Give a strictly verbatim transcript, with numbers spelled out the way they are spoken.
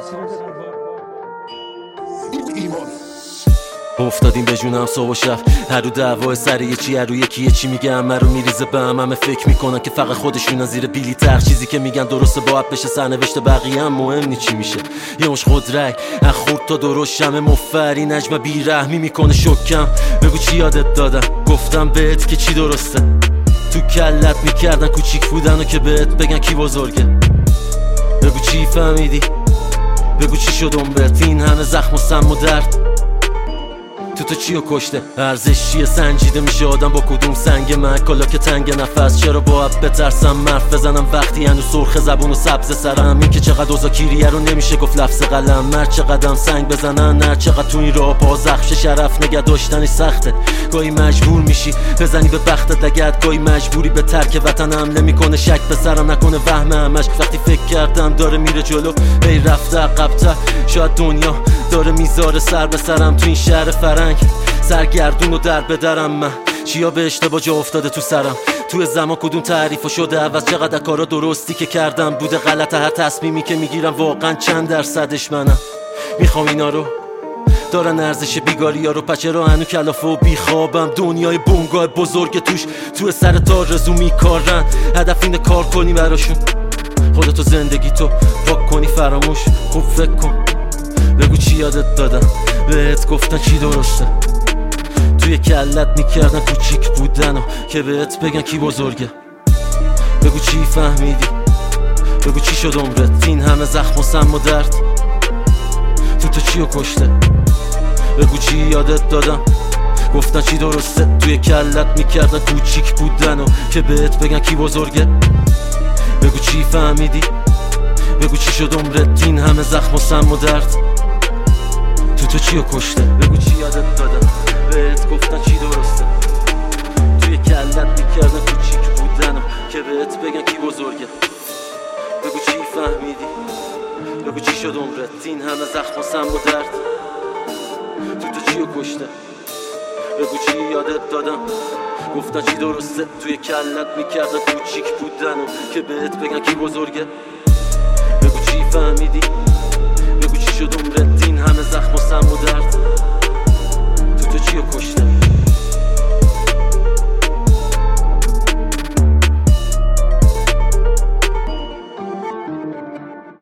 افتادیم به جونم صبح و شب، هر رو دعوای سر یه چی، هر رو یکی یه چی میگه، همه رو میریزه به هم. همه فکر میکنن که فقط خودشونن زیر بیلی تر، چیزی که میگن درسته باید بشه، سرنوشت بقیه هم مهم نی چی میشه. یه مش خود رای از خورد تا درست شمه مفری نجمه بیرحمی میکنه شکم. بگو چی یادت دادم، گفتم بهت که چی درسته، تو کلت میکردن کوچیک بودن و که بهت بگن کی بزرگه. بگو چی فهمیدی، بگو چی شد عمرت، این همه زخم و سم و درد تو تو چیو کشته. ارزش چیه سنجیده میشه آدم با کدوم سنگ مکالا که تنگ نفس. چرا باید بترسم مرف بزنم وقتی هنو سرخ زبون و سبز سرم. این که چقدر اوزا کیریه رو نمیشه گفت لفظ قلم. مرد چقدر سنگ بزنن، هر چقدر تو این راه پا زخش شرف نگه داشتنش سخته. گاهی مجبور میشی بزنی به بختت لگد، گاهی مجبوری به ترک وطن حمله میکنه شک به سرم، نکنه وهم همش. وقتی فکر کردم داره میره جلو هی رفته عقب‌تر، شاید دنیا داره میذاره سر به سرم تو این شهر فرنگ. سرگردون و در بدرم من چیا به اشتباه جا افتاده تو سرم. توی زمان کدوم تعریف شده عوض، چقدر کارا درستی که کردم بوده غلط. هر تصمیمی که میگیرم واقعا چند درصدش منم. میخوام اینا رو دارن ارزش بیگاری ها رو، پچه رو هنو کلافه و بیخوابم. دنیای بونگاه بزرگ توش توی سر تا رزو میکارن، هدف اینه کار کنی براشون، خودتو زندگی تو پاک کنی فراموش. خوب فکر کن، بگو چی یادت دادم، بهت گفتن چی درسته، توی کلت میکردن کوچیک بودن و که بهت بگن کی بزرگه. بگو چی فهمیدی، بگو چی شد عمرت، این همه زخم و سم و درد تو تو چیو کشته. بگو چی یادت دادم، گفتن چی درسته، توی کلت میکردن کوچیک بودن و که بهت بگن کی بزرگه. بگو چی فهمیدی، بگو چی شد عمرت، این همه زخم و سم و درد تو تو چیو کشته. بگو چی یادت دادم، بهت گفتن چی درسته، توی کلت میکردن کوچیک بودن و که بهت بگن کی بزرگه. بگو چی فهمیدی، بگو چی شد عمرت، این همه زخم و سم و درد تو تو چیو کشته. بگو چی یادت دادم، گفتن چی درسته، توی کلت میکردن کوچیک بودن و که بهت بگن کی بزرگه. بگو چی فهمیدی،